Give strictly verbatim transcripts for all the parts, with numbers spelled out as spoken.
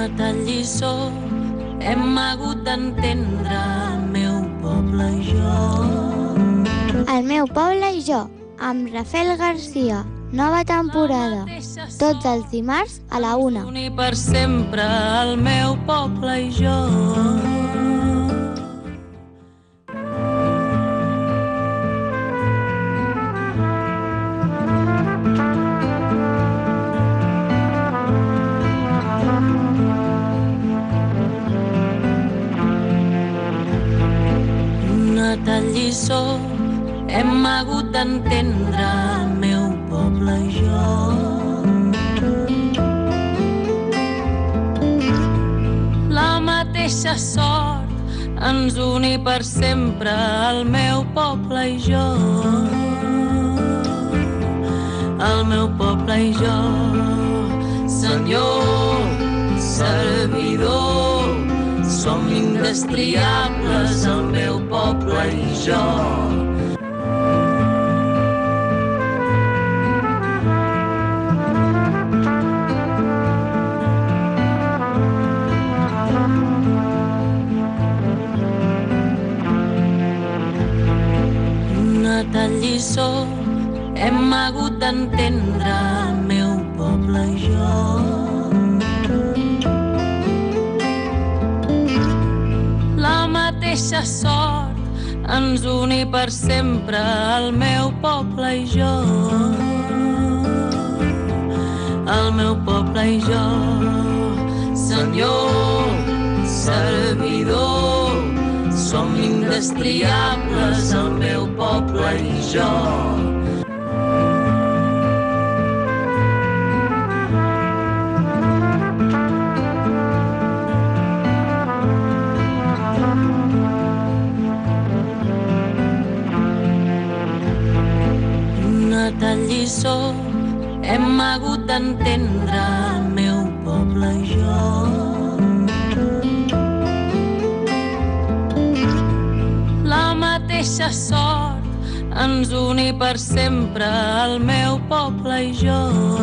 Una tal lliçó hem hagut d'entendre el meu poble i jo. El meu poble i jo, amb Rafael Garcia. Nova temporada. Tots els dimarts a la una. Unir per sempre el meu poble i jo. Una tal lliçó hem hagut d'entendre el meu poble i jo. La mateixa sort ens uni per sempre el meu poble i jo. El meu poble i jo. Senyor, servidor, som indestriables el meu poble i jo. Tal lliçó hem hagut d'entendre el meu poble i jo. La mateixa sort ens uni per sempre el meu poble i jo. El meu poble i jo. Senyor, servidor, som indestriables el meu poble i jo. Una tal lliçó hem hagut d'entendre el meu poble i jo. La mateixa sort ens uni per sempre el meu poble i jo.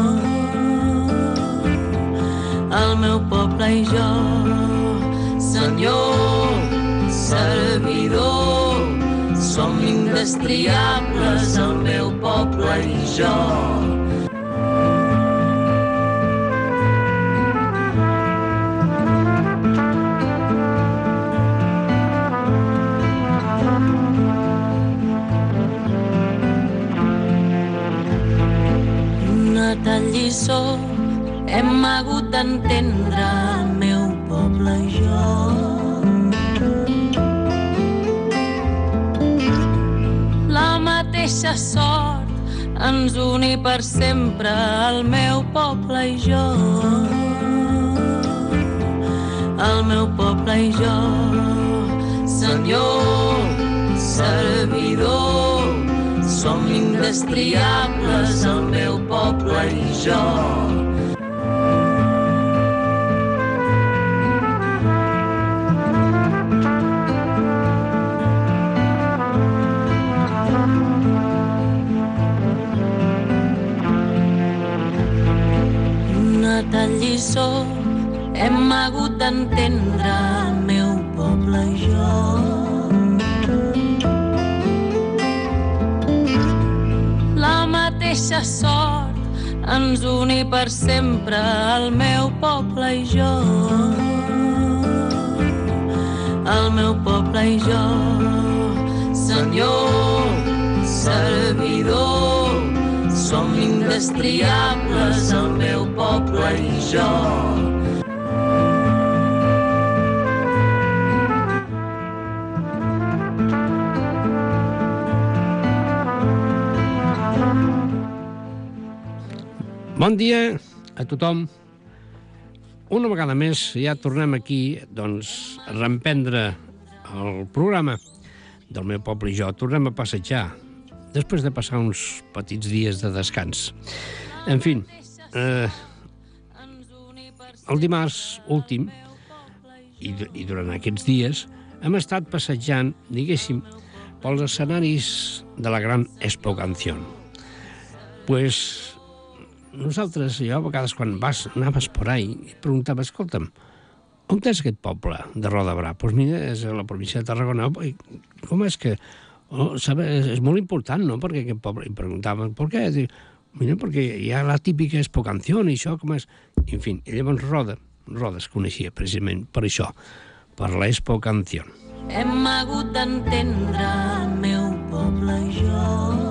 El meu poble i jo. Senyor, servidor, som indestriables el meu poble i jo. Tal lliçó hem hagut d'entendre el meu poble i jo. La mateixa sort ens uni per sempre el meu poble i jo. El meu poble i jo. Senyor, servidor, som indestriables el meu poble i jo. Una tal lliçó hem hagut d'entendre el meu poble i jo. La mateixa sort ens uni per sempre el meu poble i jo. El meu poble i jo. Senyor, servidor, som indestriables el meu poble i jo. Bon dia a tothom. Una vegada més ja tornem aquí doncs, a reemprendre el programa del meu poble i jo. Tornem a passejar després de passar uns petits dies de descans. En fi, eh, el dimarts últim i, i durant aquests dies hem estat passejant, diguéssim, pels escenaris de la gran Expo Canción. Pues nosaltres, jo a vegades quan vas, anaves por ahí, i preguntava, escolta'm, on és aquest poble de Roda de Berà? Doncs pues mira, és a la província de Tarragona. I com és que... Oh, sabe, és, és molt important, no?, perquè aquest poble... I preguntaven, per què? Dic, mira, perquè hi ha la típica Expo Canción i això, com és... I, en fi, i llavors Roda, Roda es coneixia precisament per això, per l'Expo Canción. Hem hagut d'entendre el meu poble i jo.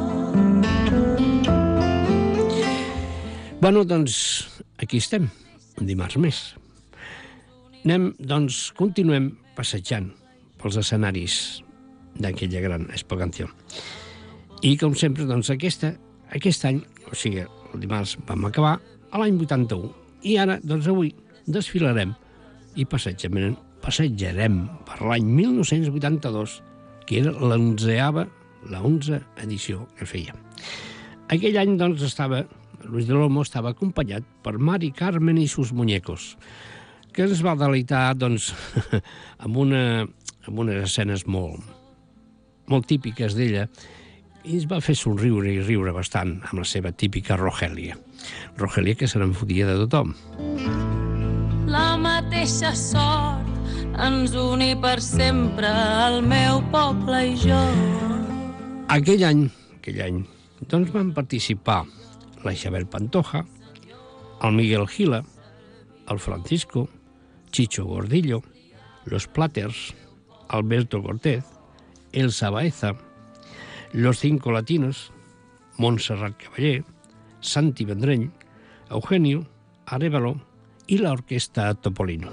Bueno, doncs, aquí estem, un dimarts més. Anem, doncs, continuem passejant pels escenaris d'aquella gran Expo Canción. I, com sempre, doncs, aquesta, aquest any, o sigui, el dimarts vam acabar a l'any vuitanta-u, i ara, doncs, avui desfilarem i passejarem, passejarem per l'any mil nou-cents vuitanta-dos, que era l'onzeava, la onze edició que feia. Aquell any, doncs, estava, Luis del Olmo estava acompanyat per Mari Carmen i sus muñecos, que ens va deleitar, doncs, amb, una, amb unes escenes molt, molt típiques d'ella, i ens va fer somriure i riure bastant amb la seva típica Rogelia. Rogelia que se n'enfotia de tothom. La mateixa sort ens uni per sempre el meu poble i jo. Aquell any, aquell any, doncs van participar la Isabel Pantoja, el Miguel Gila, el Francisco, Chicho Gordillo, los Platters, Alberto Cortés, Elsa Baeza, los Cinco Latinos, Montserrat Caballé, Santi Vendrell, Eugenio, Arévalo i l'orquestra Topolino.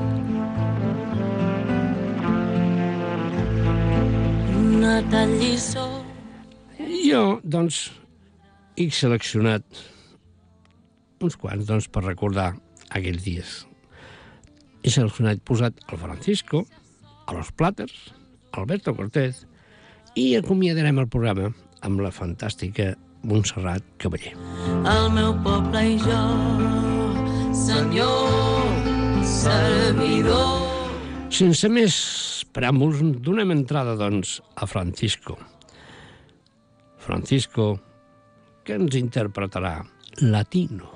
Una tal lliçó. Jo, doncs, he seleccionat uns quants, doncs, per recordar aquells dies. He seleccionat, posat el Francisco, a los Platters, Alberto Cortés, i acomiadarem el programa amb la fantàstica Montserrat Caballé. El meu poble i jo, senyor, servidor. Sense més preàmbuls, donem entrada, doncs, a Francisco. Francisco, que ens interpretarà Latino.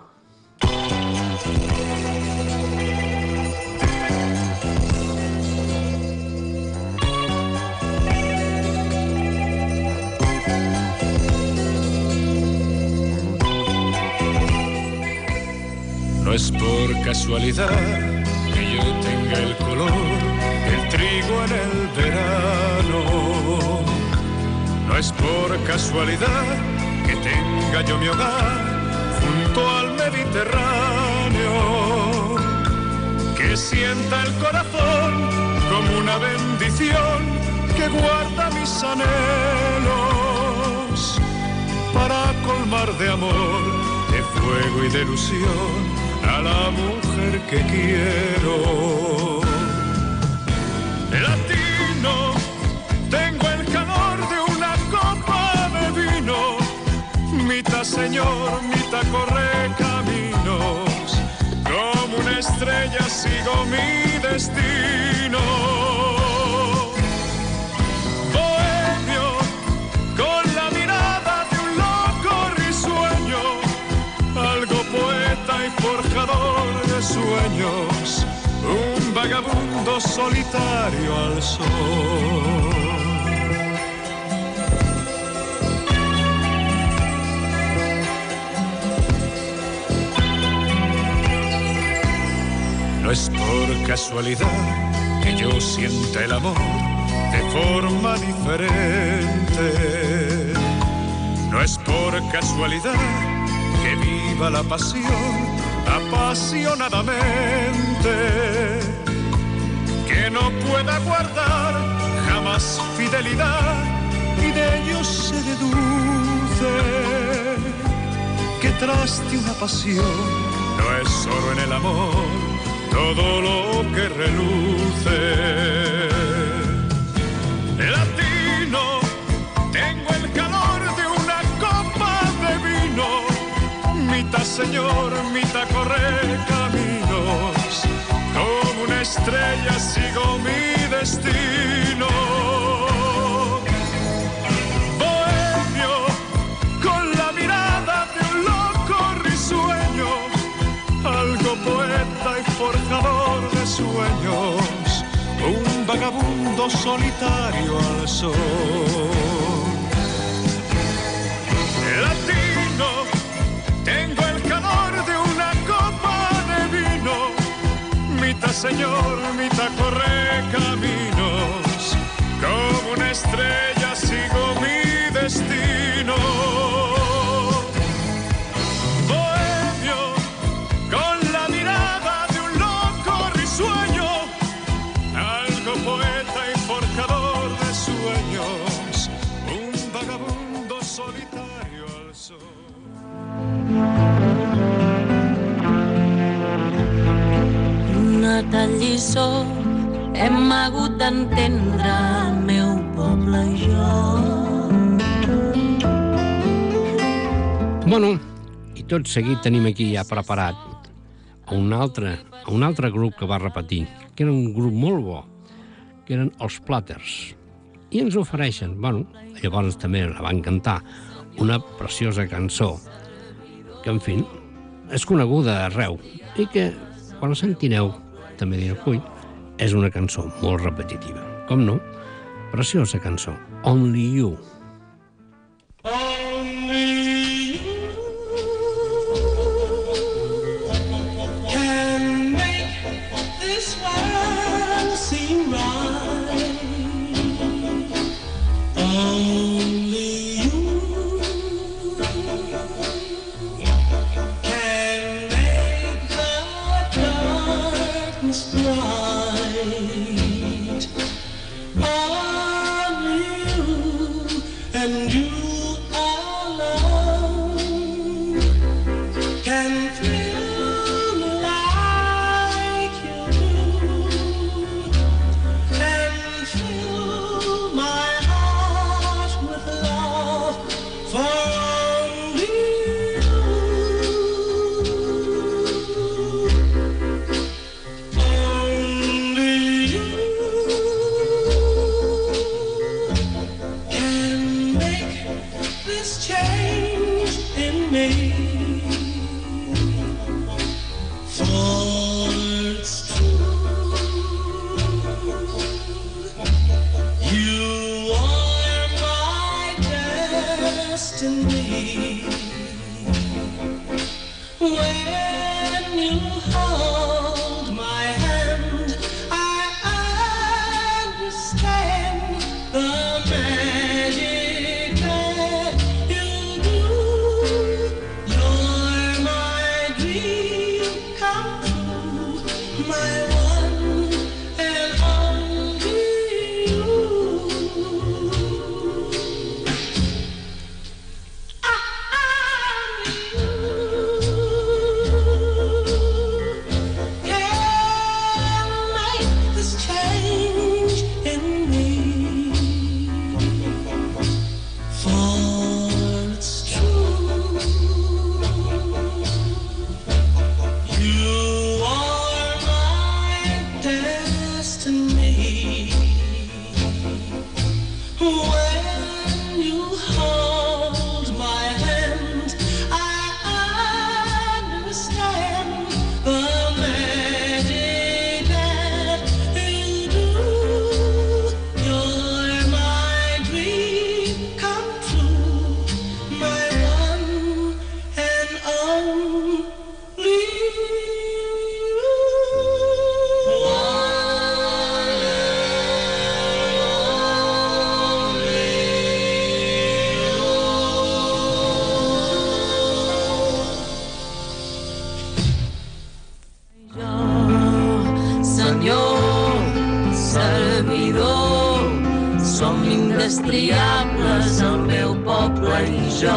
No es por casualidad que yo tenga el color del trigo en el verano. No es por casualidad que tenga yo mi hogar junto al Mediterráneo. Que sienta el corazón como una bendición que guarda mis anhelos para colmar de amor, de fuego y de ilusión a la mujer que quiero. Latino, tengo el calor de una copa de vino, mitad señor, mitad corre caminos, como una estrella sigo mi destino. Bohemio, con la mirada de un loco risueño, algo poeta y forjador de sueños, un vagabundo solitario al sol. No es por casualidad que yo sienta el amor de forma diferente. No es por casualidad que viva la pasión apasionadamente, que no pueda guardar jamás fidelidad y de ello se deduce que tras de una pasión no es solo en el amor todo lo que reluce. Latino, tengo el calor de una copa de vino, mitad señor, mitad correr caminos, como una estrella sigo mi destino. Bohemio, con la mirada de un loco risueño, de sueños, un vagabundo solitario al sol. Latino, tengo el calor de una copa de vino, mitad señor, mitad corre caminos, como una estrella sigo mi destino. Bohemio, con la mirada de un loco risueño, algo poeta y forjador de sueños, un vagabundo solitario al sol. Una tal lliçó hem hagut d'entendre el meu poble i jo. Bueno, i tot seguit tenim aquí ja preparat a un altre, a un altre grup que va repetir, que era un grup molt bo, que eren els Platters. I ens ofereixen, bueno, llavors també la van cantar, una preciosa cançó, que, en fi, és coneguda arreu, i que, quan la sentireu, també direu, ui, és una cançó molt repetitiva. Com no? Preciosa cançó. Only You. Only you can make this world seem right. Only you can make the darkness bright. Only you and you alone can thrill me like you do, and fill my heart with love for only you. Only you can make this change in me. For it's true, you are my destiny. When you hold my hand, I understand the magic that you do. You're my dream come true, my one and only you. Can make this change in me. For it's true, you are my destiny. When you hold my hand, I understand the magic that you do. You're my dream come true, my one and only Senyor, servidor, som indestriables, el meu poble i jo.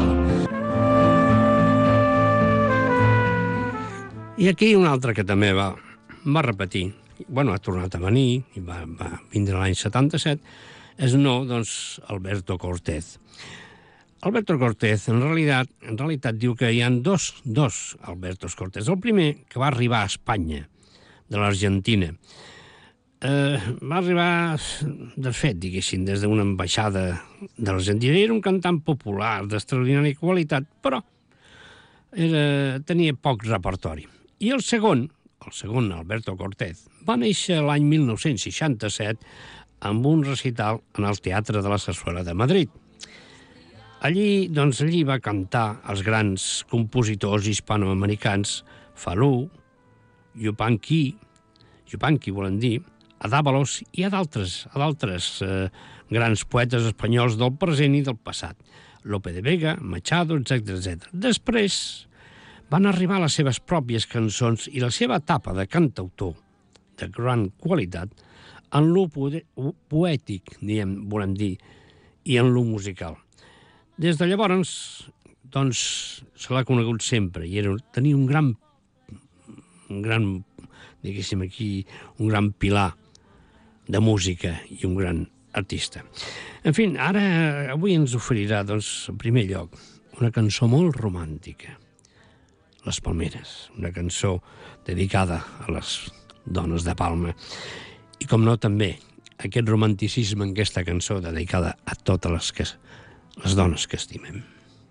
I aquí un altre que també va, va repetir, bueno, ha tornat a venir, i va, va vindre l'any setanta-set, és no, doncs, Alberto Cortés. Alberto Cortés, en realitat, en realitat diu que hi ha dos, dos Albertos Cortés. El primer, que va arribar a Espanya, de l'Argentina. Eh, va arribar, de fet, diguéssim, des d'una ambaixada de l'Argentina. Era un cantant popular, d'extraordinària qualitat, però era, tenia poc repertori. I el segon, el segon, Alberto Cortez, va néixer l'any mil nou-cents seixanta-set amb un recital en el Teatre de la Zarzuela de Madrid. Allí, doncs, allí va cantar els grans compositors hispanoamericans Falú, Yupanqui, Yupanqui volen dir, a Dávalos i a d'altres a d'altres eh, grans poetes espanyols del present i del passat, Lope de Vega, Machado, etcètera, etcètera. Després van arribar les seves pròpies cançons i la seva etapa de cantautor de gran qualitat en lo poètic, diem, volem dir, i en lo musical. Des de llavors, doncs, se l'ha conegut sempre i era, tenia un gran, un gran, diguéssim aquí, un gran pilar de música i un gran artista. En fi, ara, avui ens oferirà, doncs, en primer lloc, una cançó molt romàntica, Les Palmeres, una cançó dedicada a les dones de Palma. I, com no, també, aquest romanticisme en aquesta cançó dedicada a totes les, que, les dones que estimem.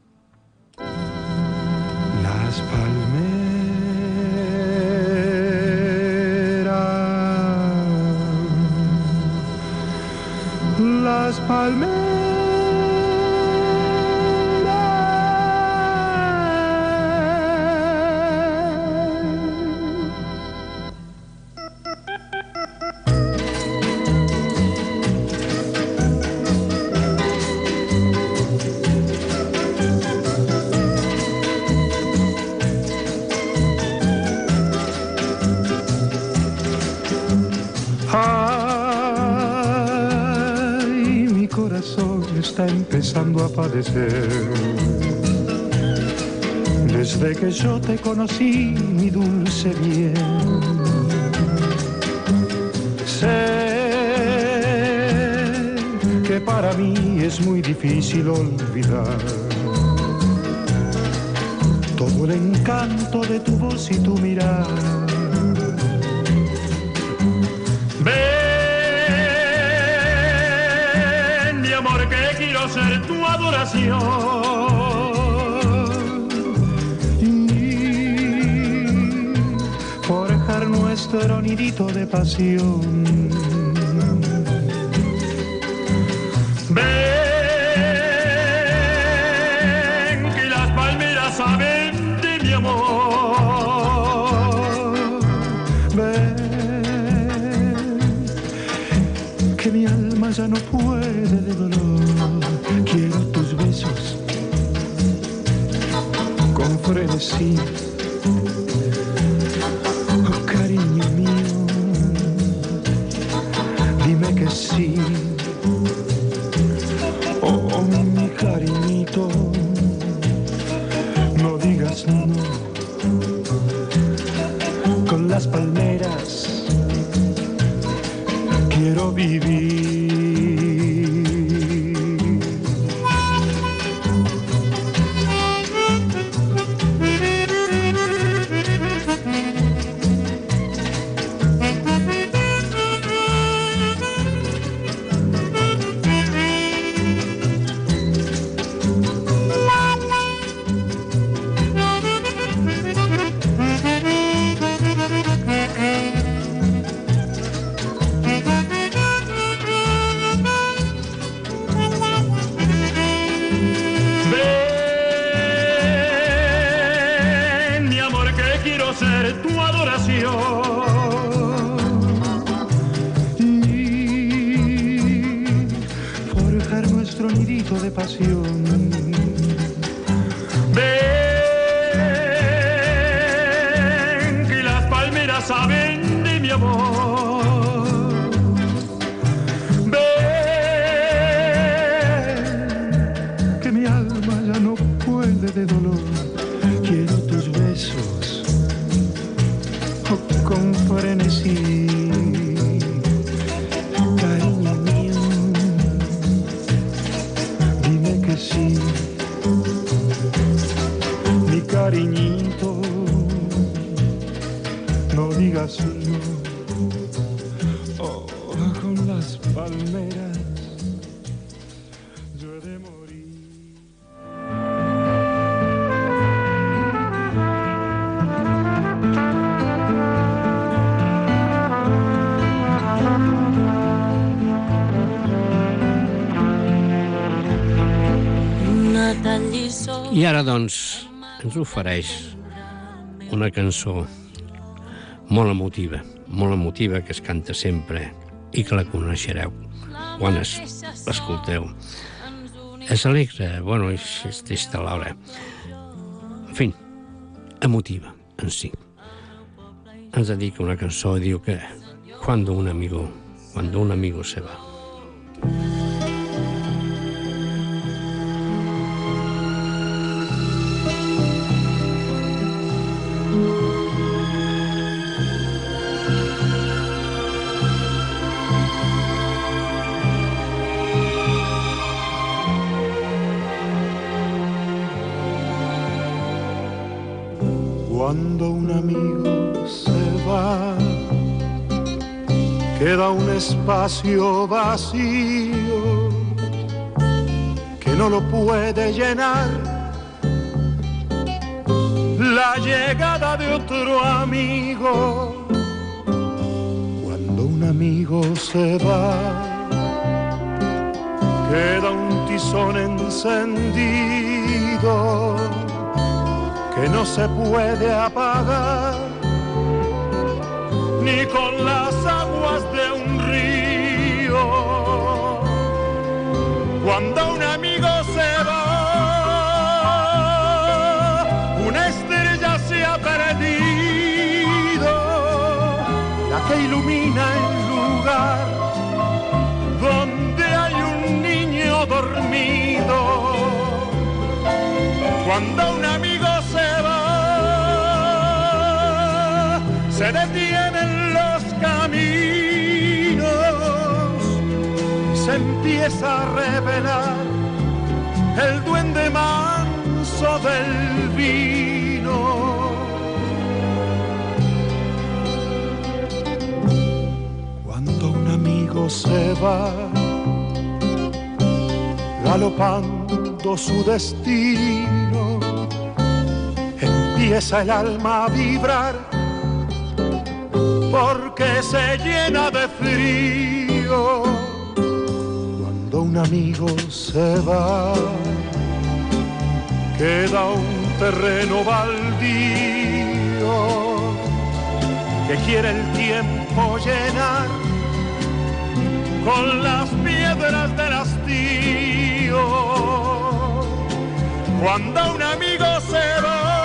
Las palmeras, las palmeras. Está empezando a padecer. Desde que yo te conocí, mi dulce bien, sé que para mí es muy difícil olvidar todo el encanto de tu voz y tu mirar. Quiero ser tu adoración y forjar nuestro nidito de pasión. Ven, que las palmeras saben de mi amor. Ven, que mi alma ya no puede de dolor. Quiero tus besos con frenesí. Oh, cariño mío, dime que sí. Oh, mi cariñito, no digas no. Con las palmeras quiero vivir. I ara, doncs, ens ofereix una cançó molt emotiva, molt emotiva, que es canta sempre i que la coneixereu quan es, l'escolteu. És alegre, bueno, és, és trista alhora. En fi, emotiva, en si. Ens dedica una cançó i diu que cuando un amigo, cuando un amigo se va. Cuando un amigo se va, queda un espacio vacío que no lo puede llenar la llegada de otro amigo. Cuando un amigo se va, queda un tizón encendido que no se puede apagar ni con las aguas de un río. Cuando un amigo se va, una estrella se ha perdido, la que ilumina el lugar donde hay un niño dormido. Cuando un amigo se va, se detienen los caminos y se empieza a revelar el duende manso del vino. Cuando un amigo se va, galopando su destino, empieza el alma a vibrar porque se llena de frío. Cuando un amigo se va, queda un terreno baldío que quiere el tiempo llenar con las piedras del hastío. Cuando un amigo se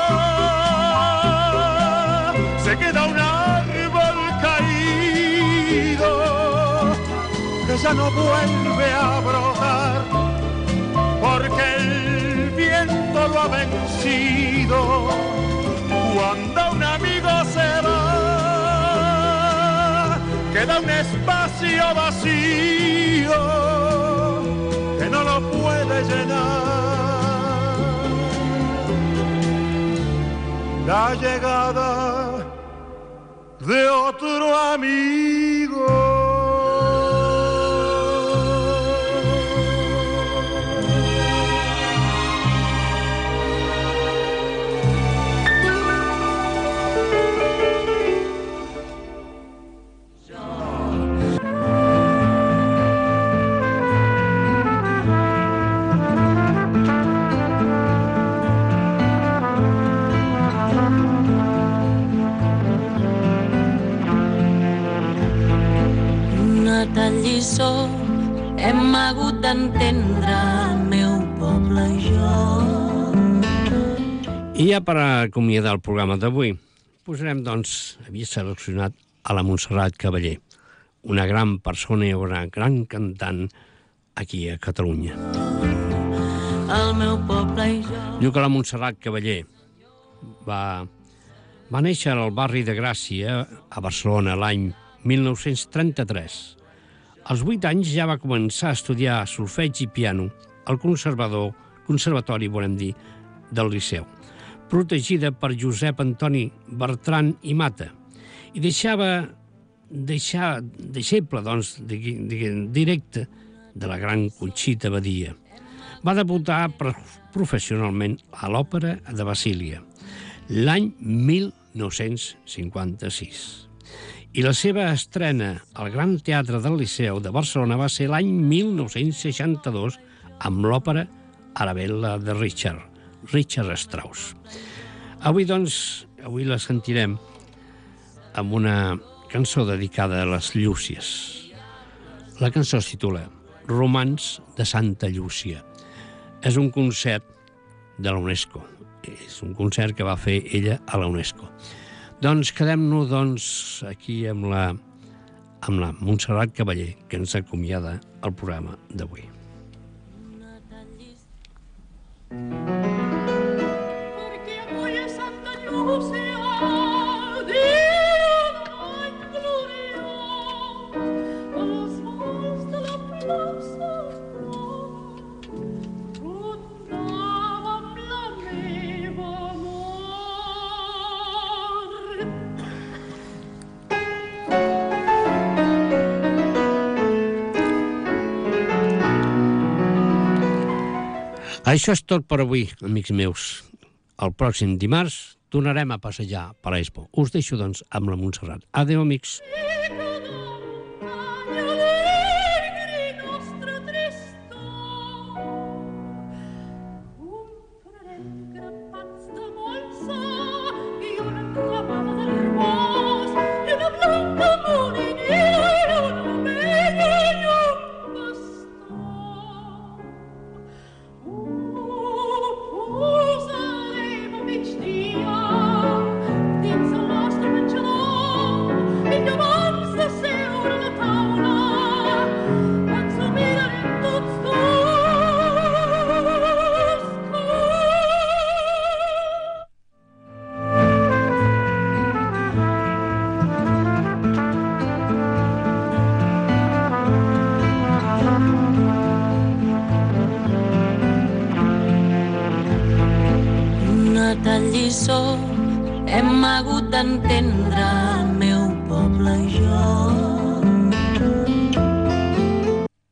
va, se queda un árbol caído que ya no vuelve a brotar porque el viento lo ha vencido. Cuando un amigo se va, queda un espacio vacío que no lo puede llenar la llegada de otro amigo. Tal lliçó hem hagut d'entendre el meu poble i jo. I ja per acomiadar el programa d'avui, posarem, doncs, havia seleccionat a la Montserrat Caballé, una gran persona i una gran cantant aquí a Catalunya. El meu poble i jo. Diu que la Montserrat Caballé va, va néixer al barri de Gràcia, a Barcelona, l'any mil nou-cents trenta-tres. Als vuit anys ja va començar a estudiar solfeig i piano al conservador, conservatori, volem dir, del Liceu, protegida per Josep Antoni Bertran i Mata, i deixava deixar deixeble, doncs, directe de la gran Conxita Badia. Va debutar professionalment a l'Òpera de Basília l'any mil nou-cents cinquanta-sis. I la seva estrena al Gran Teatre del Liceu de Barcelona va ser l'any mil nou-cents seixanta-dos amb l'òpera Arabella de Richard, Richard Strauss. Avui, doncs, avui la sentirem amb una cançó dedicada a les Llúcies. La cançó es titula Romans de Santa Llúcia. És un concert de la UNESCO. És un concert que va fer ella a la UNESCO. Doncs quedem-nos doncs, aquí amb la, amb la Montserrat Cavaller, que ens acomiada el programa d'avui. Perquè avui és Santa Llúcia, Això és tot per avui, amics meus. El pròxim dimarts tornarem a passejar per l'Expo. Us deixo, doncs, amb la Montserrat. Adéu, amics. Una tal lliçó hem hagut d'entendre